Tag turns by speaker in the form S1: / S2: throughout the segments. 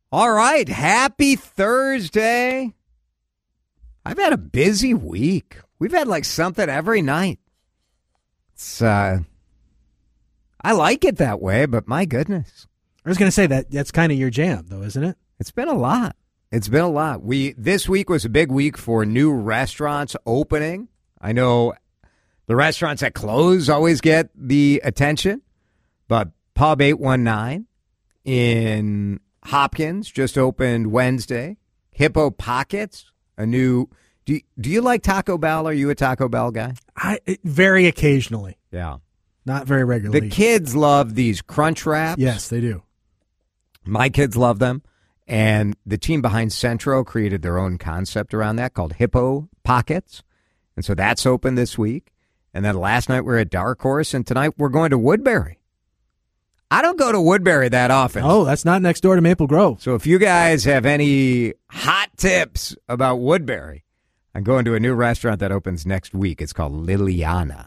S1: All right. Happy Thursday. I've had a busy week. We've had like something every night. It's, I like it that way, but my goodness.
S2: I was going to say that's kind of your jam, though, isn't it?
S1: It's been a lot. This week was a big week for new restaurants opening. I know the restaurants that close always get the attention, but Pub 819 in Hopkins just opened Wednesday. Hippo Pockets, a new. Do you like Taco Bell? Are you a Taco Bell guy?
S2: Very occasionally.
S1: Yeah.
S2: Not very regularly.
S1: The kids love these crunch wraps.
S2: Yes, they do.
S1: My kids love them. And the team behind Centro created their own concept around that called Hippo Pockets. And so that's open this week. And then last night we were at Dark Horse, and tonight we're going to Woodbury. I don't go to Woodbury that often.
S2: Oh, that's not next door to Maple Grove.
S1: So if you guys have any hot tips about Woodbury, I'm going to a new restaurant that opens next week. It's called Liliana.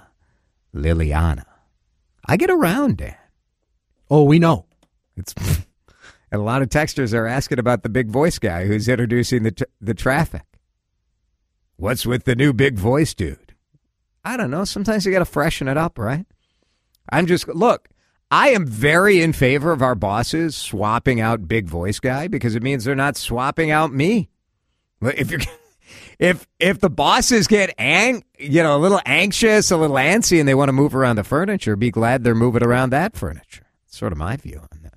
S1: I get around, Dan.
S2: Oh, we know.
S1: And a lot of texters are asking about the big voice guy who's introducing the traffic. What's with the new big voice dude? I don't know. Sometimes you got to freshen it up, right? Look, I am very in favor of our bosses swapping out big voice guy because it means they're not swapping out me. If the bosses get a little anxious, a little antsy, and they want to move around the furniture, be glad they're moving around that furniture. That's sort of my view on that.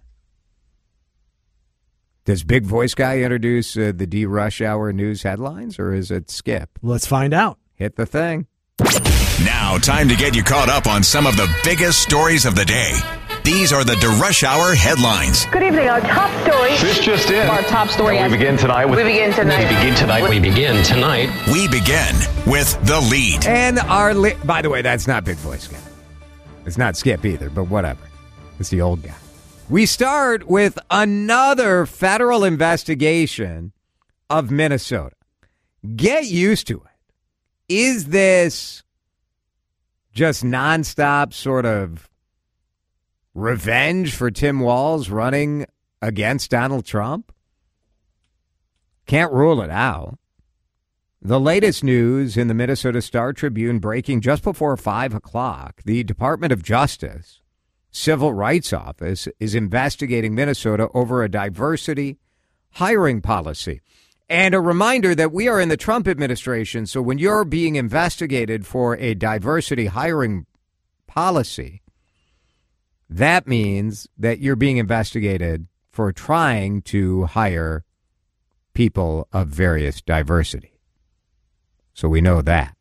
S1: Does Big Voice Guy introduce the D-Rush Hour news headlines, or is it Skip?
S2: Let's find out.
S1: Hit the thing.
S3: Now, time to get you caught up on some of the biggest stories of the day. These are the DeRush Hour headlines.
S4: Good evening. Our top story.
S5: This just in.
S4: Our top story.
S5: We begin tonight.
S4: We begin tonight.
S5: We
S3: begin with the lead.
S1: And by the way, that's not Big Voice Guy. It's not Skip either, but whatever. It's the old guy. We start with another federal investigation of Minnesota. Get used to it. Is this just nonstop sort of revenge for Tim Walz running against Donald Trump? Can't rule it out. The latest news in the Minnesota Star Tribune breaking just before 5 o'clock. The Department of Justice Civil Rights Office is investigating Minnesota over a diversity hiring policy. And a reminder that we are in the Trump administration, so when you're being investigated for a diversity hiring policy, that means that you're being investigated for trying to hire people of various diversity. So we know that.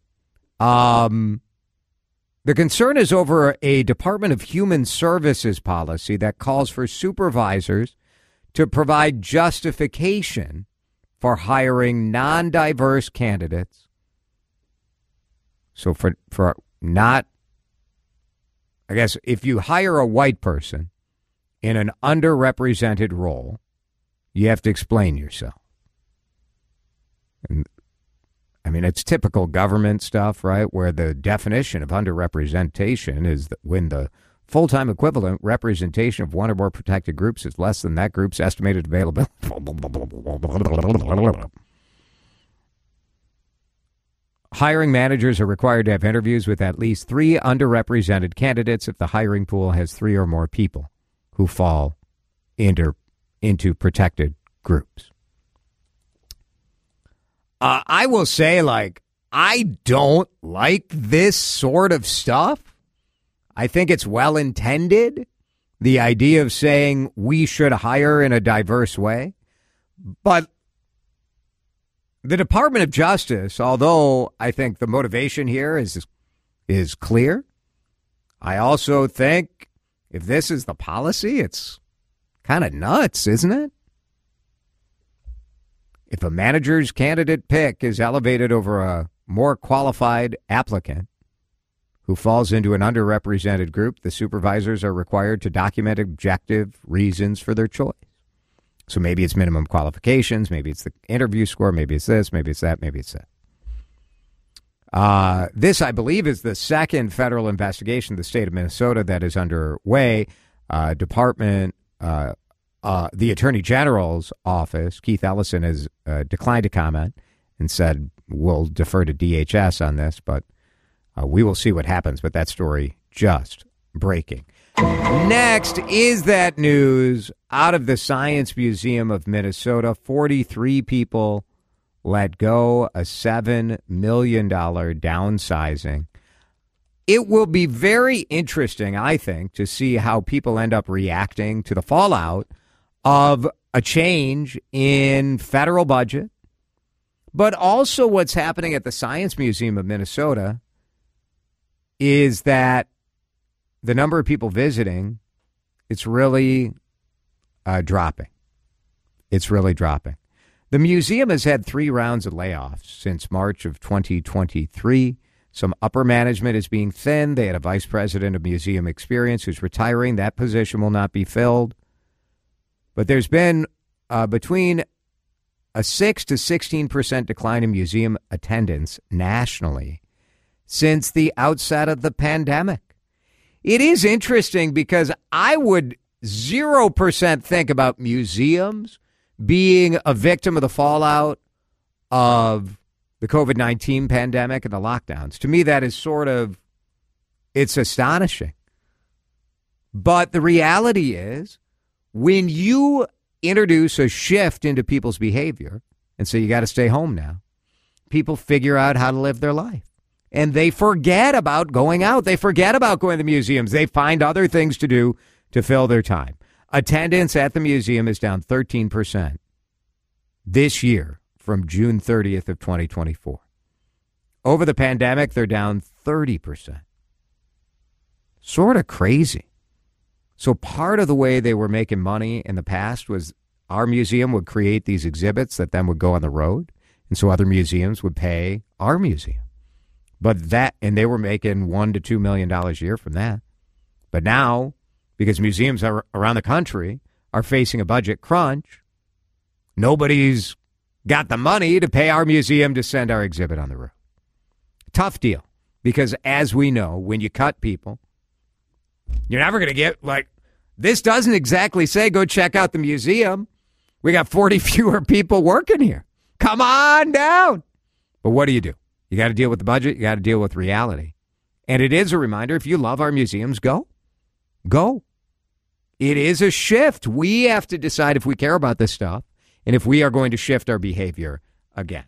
S1: The concern is over a Department of Human Services policy that calls for supervisors to provide justification for hiring non-diverse candidates. So for not, I guess, if you hire a white person in an underrepresented role, you have to explain yourself. And I mean, it's typical government stuff, right, where the definition of underrepresentation is that when the full-time equivalent representation of one or more protected groups is less than that group's estimated availability. Hiring managers are required to have interviews with at least 3 underrepresented candidates if the hiring pool has 3 or more people who fall into protected groups. I will say, I don't like this sort of stuff. I think it's well-intended, the idea of saying we should hire in a diverse way. But the Department of Justice, although I think the motivation here is clear, I also think if this is the policy, it's kind of nuts, isn't it? If a manager's candidate pick is elevated over a more qualified applicant who falls into an underrepresented group, the supervisors are required to document objective reasons for their choice. So maybe it's minimum qualifications, maybe it's the interview score, maybe it's this, maybe it's that, maybe it's that. This, I believe, is the second federal investigation in the state of Minnesota that is underway. Department the Attorney General's office, Keith Ellison, has declined to comment and said we'll defer to DHS on this, but we will see what happens. But that story just breaking. Next is that news out of the Science Museum of Minnesota. 43 people let go, a $7 million downsizing. It will be very interesting, I think, to see how people end up reacting to the fallout of a change in federal budget, but also what's happening at the Science Museum of Minnesota is that the number of people visiting, it's really dropping. It's really dropping. The museum has had 3 rounds of layoffs since March of 2023. Some upper management is being thinned. They had a vice president of museum experience who's retiring. That position will not be filled. But there's been between a 6 to 16% decline in museum attendance nationally since the outset of the pandemic. It is interesting because I would 0% think about museums being a victim of the fallout of the COVID-19 pandemic and the lockdowns. To me, that is it's astonishing. But the reality is, when you introduce a shift into people's behavior and say you got to stay home now, people figure out how to live their life. And they forget about going out. They forget about going to museums. They find other things to do to fill their time. Attendance at the museum is down 13% this year from June 30th of 2024. Over the pandemic, they're down 30%. Sort of crazy. So part of the way they were making money in the past was our museum would create these exhibits that then would go on the road. And so other museums would pay our museum. And they were making $1 to $2 million a year from that. But now, because museums around the country are facing a budget crunch, nobody's got the money to pay our museum to send our exhibit on the road. Tough deal. Because as we know, when you cut people, you're never going to get, this doesn't exactly say go check out the museum. We got 40 fewer people working here. Come on down. But what do? You got to deal with the budget. You got to deal with reality. And it is a reminder, if you love our museums, go. Go. It is a shift. We have to decide if we care about this stuff and if we are going to shift our behavior again.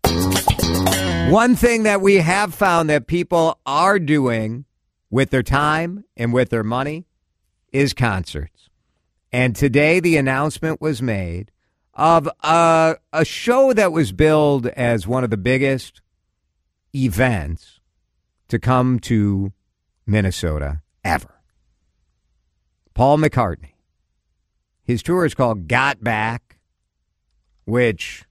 S1: One thing that we have found that people are doing with their time and with their money is concerts. And today the announcement was made of a show that was billed as one of the biggest events to come to Minnesota ever. Paul McCartney. His tour is called Got Back, which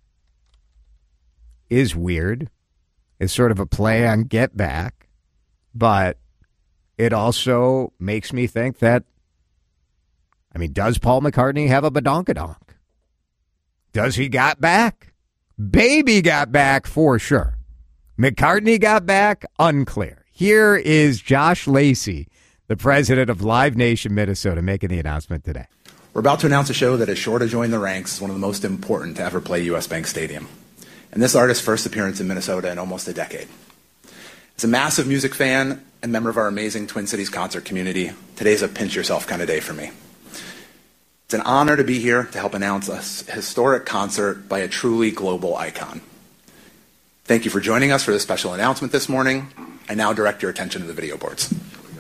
S1: is weird. It's sort of a play on Get Back, but it also makes me think that, does Paul McCartney have a badonkadonk? Does he got back? Baby got back for sure. McCartney got back? Unclear. Here is Josh Lacey, the president of Live Nation Minnesota, making the announcement today.
S5: We're about to announce a show that is sure to join the ranks as one of the most important to ever play U.S. Bank Stadium. And this artist's first appearance in Minnesota in almost a decade. As a massive music fan and member of our amazing Twin Cities concert community, today's a pinch yourself kind of day for me. It's an honor to be here to help announce a historic concert by a truly global icon. Thank you for joining us for this special announcement this morning. I now direct your attention to the video boards.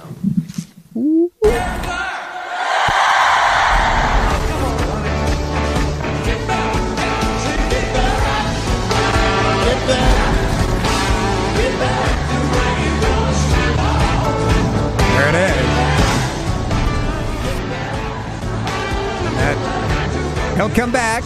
S1: There it is. He'll come back.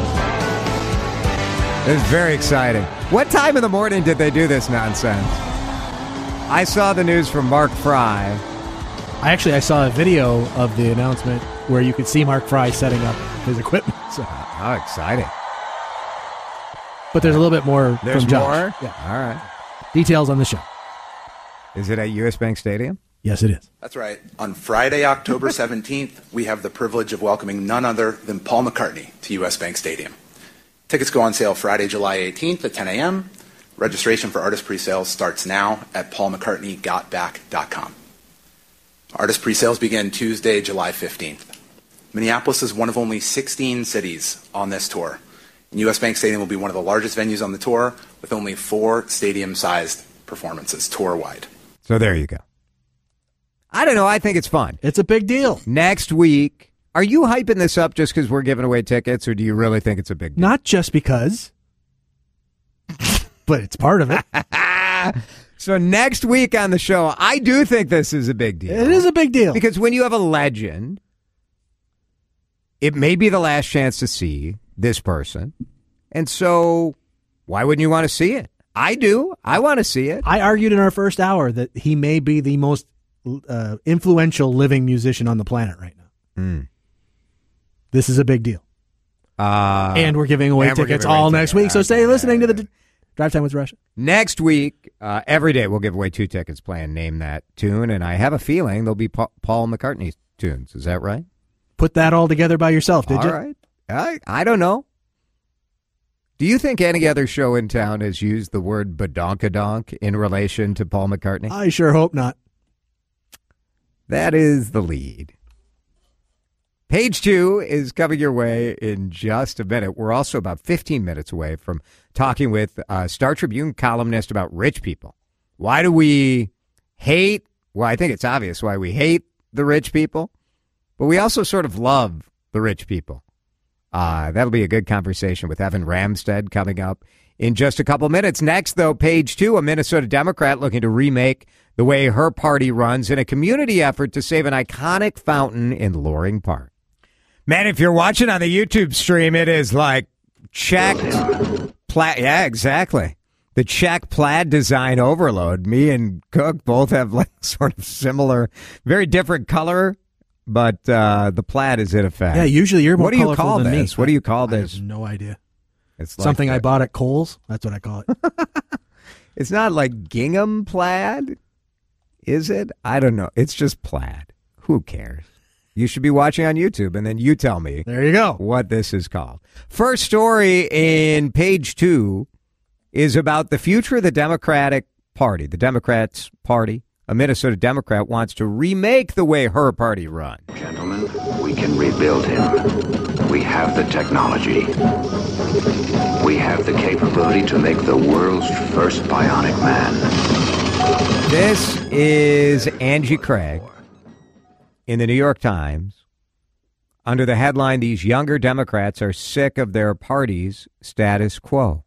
S1: It's very exciting. What time in the morning did they do this nonsense? I saw the news from Mark Fry.
S2: I saw a video of the announcement where you could see Mark Fry setting up his equipment. So.
S1: How exciting.
S2: But there's a little bit more
S1: There's
S2: from Josh.
S1: more?
S2: Yeah.
S1: All right.
S2: Details on the show.
S1: Is it at U.S. Bank Stadium?
S2: Yes, it is.
S5: That's right. On Friday, October 17th, we have the privilege of welcoming none other than Paul McCartney to U.S. Bank Stadium. Tickets go on sale Friday, July 18th at 10 a.m. Registration for artist pre-sales starts now at paulmccartneygotback.com. Artist pre-sales begin Tuesday, July 15th. Minneapolis is one of only 16 cities on this tour. And U.S. Bank Stadium will be one of the largest venues on the tour with only 4 stadium-sized performances tour-wide.
S1: So there you go. I don't know. I think it's fun.
S2: It's a big deal.
S1: Next week, are you hyping this up just because we're giving away tickets, or do you really think it's a big deal?
S2: Not just because, but it's part of it.
S1: So next week on the show, I do think this is a big deal.
S2: It is a big deal.
S1: Because when you have a legend, it may be the last chance to see this person. And so why wouldn't you want to see it? I do. I want to see it.
S2: I argued in our first hour that he may be the most influential living musician on the planet right now. This is a big deal. And we're giving away tickets all next week. So stay listening to the Drive Time with Russia.
S1: Next week, every day we'll give away 2 tickets playing Name That Tune. And I have a feeling they'll be Paul McCartney tunes. Is that right?
S2: Put that all together by yourself, did you?
S1: All right. I don't know. Do you think any other show in town has used the word badonkadonk in relation to Paul McCartney?
S2: I sure hope not.
S1: That is the lead. Page 2 is coming your way in just a minute. We're also about 15 minutes away from talking with a Star Tribune columnist about rich people. Why do we hate? Well, I think it's obvious why we hate the rich people, but we also sort of love the rich people. That'll be a good conversation with Evan Ramstad coming up in just a couple minutes. Next, though, page 2, a Minnesota Democrat looking to remake the way her party runs in a community effort to save an iconic fountain in Loring Park. Man, if you're watching on the YouTube stream, it is like checked plaid. Yeah, exactly. The check plaid design overload. Me and Cook both have like sort of similar, very different color, but the plaid is in effect.
S2: Yeah, usually you're more
S1: colorful than me.
S2: What do you call this?
S1: What do you call this?
S2: I have no idea.
S1: It's like
S2: something I bought at Kohl's. That's what I call it.
S1: It's not like gingham plaid, is it? I don't know. It's just plaid. Who cares? You should be watching on YouTube, and then you tell me.
S2: There you go.
S1: What this is called. First story in page 2 is about the future of the Democratic Party. The Democrats' Party, a Minnesota Democrat, wants to remake the way her party runs.
S6: Gentlemen, we can rebuild him. We have the technology. We have the capability to make the world's first bionic man.
S1: This is Angie Craig in the New York Times under the headline, "These younger Democrats are sick of their party's status quo."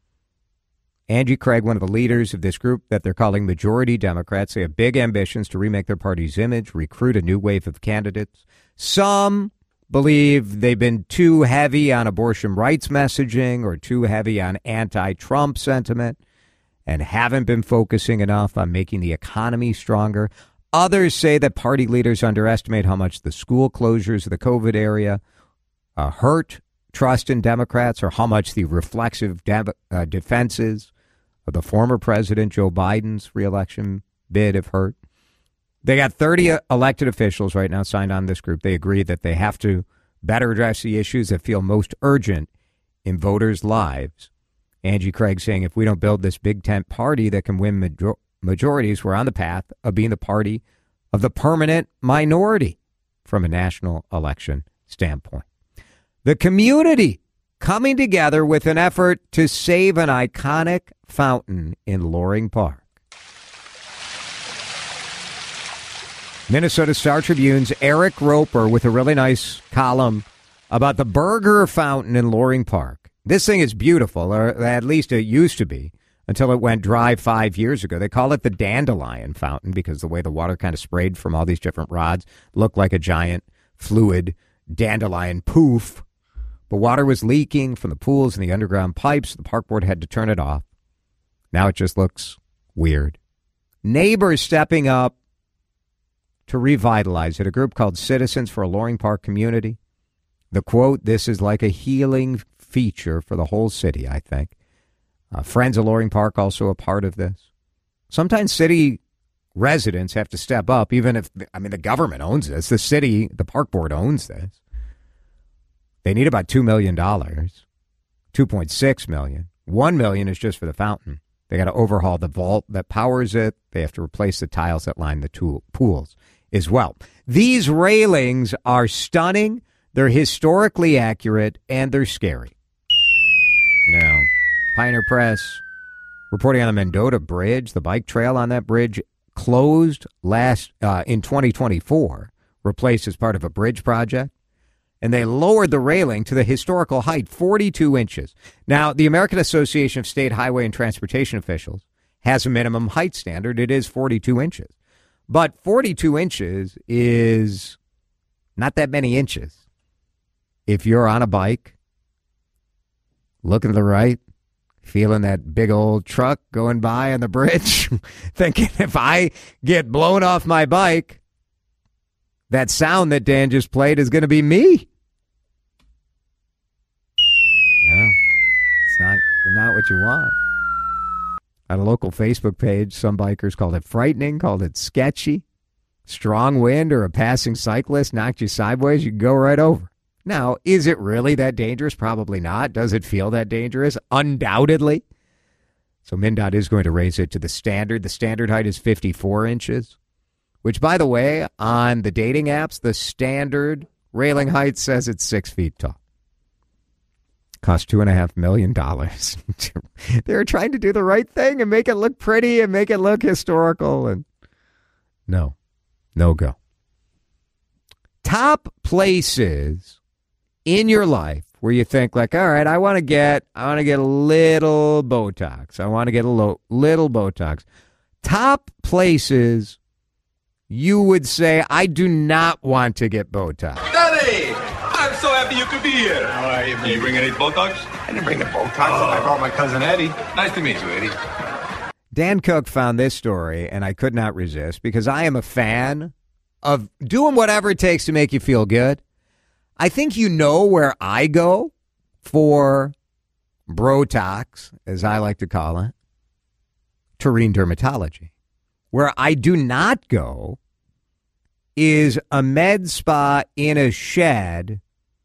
S1: Angie Craig, one of the leaders of this group that they're calling Majority Democrats, they have big ambitions to remake their party's image, recruit a new wave of candidates. Some believe they've been too heavy on abortion rights messaging or too heavy on anti-Trump sentiment and haven't been focusing enough on making the economy stronger. Others say that party leaders underestimate how much the school closures of the COVID area hurt trust in Democrats, or how much the reflexive defenses of the former president Joe Biden's reelection bid have hurt. They got 30 elected officials right now signed on this group. They agree that they have to better address the issues that feel most urgent in voters' lives. Angie Craig saying if we don't build this big tent party that can win majorities, we're on the path of being the party of the permanent minority from a national election standpoint. The community coming together with an effort to save an iconic fountain in Loring Park. Minnesota Star Tribune's Eric Roper with a really nice column about the Burger Fountain in Loring Park. This thing is beautiful, or at least it used to be, until it went dry 5 years ago. They call it the Dandelion Fountain because the way the water kind of sprayed from all these different rods looked like a giant fluid dandelion poof. But water was leaking from the pools and the underground pipes. The park board had to turn it off. Now it just looks weird. Neighbors stepping up to revitalize it. A group called Citizens for a Loring Park Community. The quote, "This is like a healing feature for the whole city," I think. Friends of Loring Park also a part of this. Sometimes city residents have to step up, even if, the government owns this. The city, the park board owns this. They need about $2 million, $2.6 million. $1 million is just for the fountain. They got to overhaul the vault that powers it. They have to replace the tiles that line the pools as well. These railings are stunning. They're historically accurate, and they're scary. Now, Pioneer Press reporting on the Mendota Bridge. The bike trail on that bridge closed in 2024, replaced as part of a bridge project. And they lowered the railing to the historical height, 42 inches. Now, the American Association of State Highway and Transportation Officials has a minimum height standard. It is 42 inches. But 42 inches is not that many inches. If you're on a bike, looking to the right, feeling that big old truck going by on the bridge, thinking if I get blown off my bike, that sound that Dan just played is going to be me. Yeah, it's not what you want. On a local Facebook page, some bikers called it frightening, called it sketchy. Strong wind or a passing cyclist knocked you sideways, you can go right over. Now, is it really that dangerous? Probably not. Does it feel that dangerous? Undoubtedly. So MnDOT is going to raise it to the standard. The standard height is 54 inches, which, by the way, on the dating apps, the standard railing height says it's 6 feet tall. Cost $2.5 million. They're trying to do the right thing and make it look pretty and make it look historical. And no go. Top places in your life where you think like, all right, I want to get a little Botox. I want to get a little Botox. Top places you would say, I do not want to get Botox.
S7: Daddy, I'm so happy you could be here. How are you? Did you bring any Botox? I didn't bring the Botox. I brought my cousin Eddie. Nice to meet you, Eddie.
S1: Dan Cook found this story, and I could not resist because I am a fan of doing whatever it takes to make you feel good. I think you know where I go for Brotox, as I like to call it, Tureen Dermatology. Where I do not go is a med spa in a shed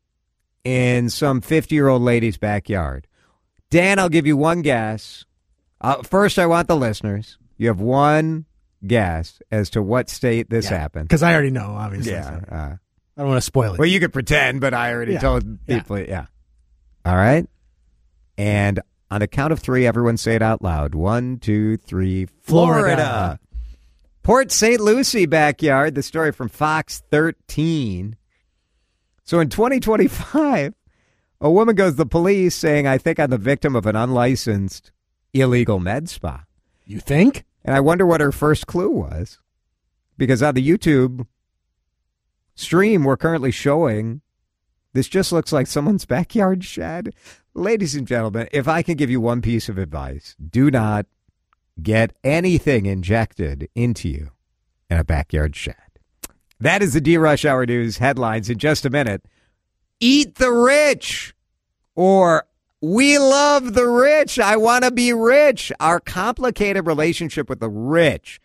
S1: in some 50-year-old lady's backyard. Dan, I'll give you one guess. First, I want the listeners. You have one guess as to what state this happened.
S2: Because I already know, obviously.
S1: Yeah.
S2: I don't want to spoil it.
S1: Well, you could pretend, but I already told people. Yeah. All right. And on the count of three, everyone say it out loud. 1, 2, 3. Florida. Port St. Lucie backyard. The story from Fox 13. So in 2025, a woman goes to the police saying, I think I'm the victim of an unlicensed illegal med spa.
S2: You think?
S1: And I wonder what her first clue was. Because on the YouTube stream, we're currently showing this just looks like someone's backyard shed. Ladies and gentlemen, if I can give you one piece of advice, do not get anything injected into you in a backyard shed. That is the D-Rush Hour News headlines. In just a minute, eat the rich, or we love the rich. I want to be rich. Our complicated relationship with the rich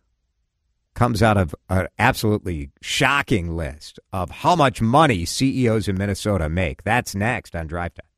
S1: comes out of an absolutely shocking list of how much money CEOs in Minnesota make. That's next on Drive Time.